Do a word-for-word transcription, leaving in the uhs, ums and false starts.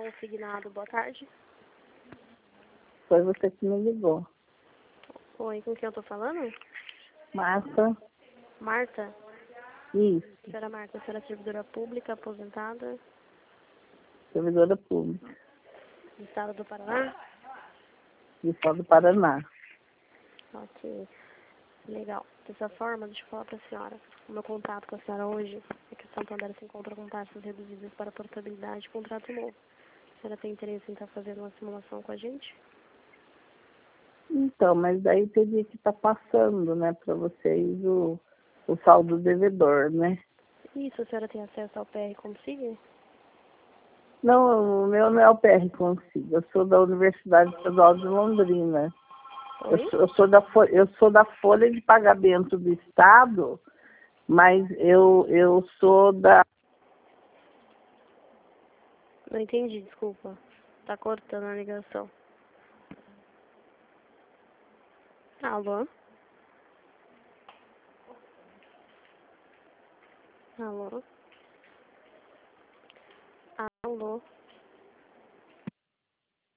consignado. Boa tarde. Foi você que me ligou. Oi, com quem eu tô falando? Marta, Marta? isso, Senhora Marta, a senhora é servidora pública, aposentada, servidora pública, do estado do Paraná? do estado do Paraná. Ok, legal. Dessa forma, deixa eu falar pra senhora. O meu contato com a senhora hoje é que o Santander se encontra com taxas reduzidas para portabilidade e contrato novo. A senhora tem interesse em estar fazendo uma simulação com a gente? Então, mas daí teria que estar passando, né, para vocês o, o saldo devedor, né? Isso, a senhora tem acesso ao P R Consigne? Não, o meu não é o P R Consigo, eu sou da Universidade Estadual de Londrina. Eu Oi? sou, eu, sou da, fo- eu sou da folha de pagamento do Estado, mas eu, eu sou da... Não entendi, desculpa. Tá cortando a ligação. Alô? Alô? Alô?